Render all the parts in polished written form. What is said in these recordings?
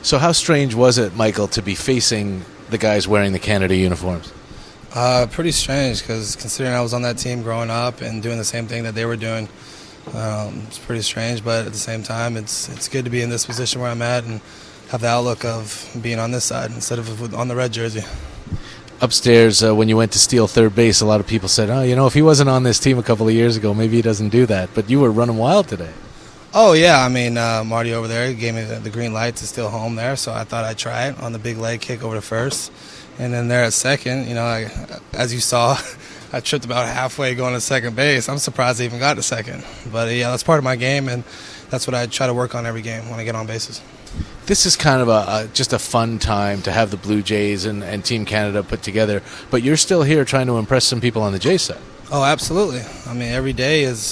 So how strange was it, Michael, to be facing the guys wearing the Canada uniforms? Pretty strange, because considering I was on that team growing up and doing the same thing that they were doing, it's pretty strange. But at the same time, it's good to be in this position where I'm at and have the outlook of being on this side instead of on the red jersey. Upstairs, when you went to steal third base, a lot of people said, oh, if he wasn't on this team a couple of years ago, maybe he doesn't do that. But you were running wild today. Oh, yeah. I mean, Marty over there gave me the green light to steal home there, so I thought I'd try it on the big leg kick over to first. And then there at second, as you saw, I tripped about halfway going to second base. I'm surprised I even got to second. But, yeah, that's part of my game, and that's what I try to work on every game when I get on bases. This is kind of just a fun time to have the Blue Jays and Team Canada put together, but you're still here trying to impress some people on the Jays side. Oh, absolutely. I mean, every day is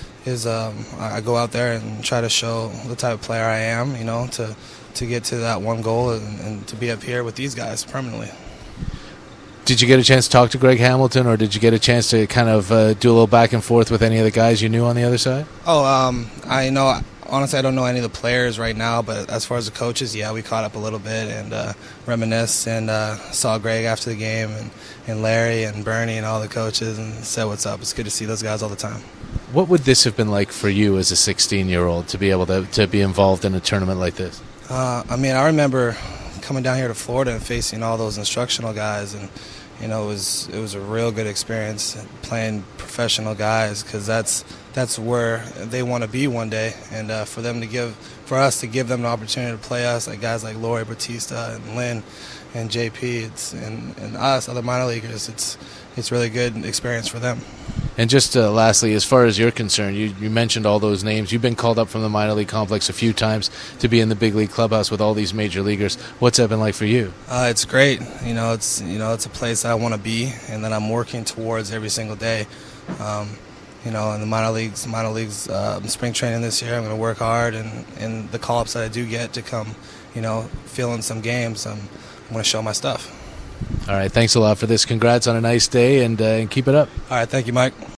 I go out there and try to show the type of player I am, to get to that one goal and to be up here with these guys permanently. Did you get a chance to talk to Greg Hamilton, or did you get a chance to kind of do a little back and forth with any of the guys you knew on the other side? Honestly, I don't know any of the players right now, but as far as the coaches, yeah, we caught up a little bit and reminisced and saw Greg after the game and Larry and Bernie and all the coaches and said what's up. It's good to see those guys all the time. What would this have been like for you as a 16-year-old to be able to be involved in a tournament like this? I remember coming down here to Florida and facing all those instructional guys, and it was a real good experience playing professional guys, because that's where they want to be one day, and for us to give them the opportunity to play us, like guys like Lori Batista and Lynn and JP, and us other minor leaguers, it's really good experience for them. And just lastly, as far as you're concerned, you mentioned all those names. You've been called up from the minor league complex a few times to be in the big league clubhouse with all these major leaguers. What's that been like for you? It's great. It's a place I want to be and that I'm working towards every single day. In the minor leagues, spring training this year, I'm going to work hard, and the call-ups that I do get to come, fill in some games, I'm going to show my stuff. All right, thanks a lot for this. Congrats on a nice day, and keep it up. All right, thank you, Mike.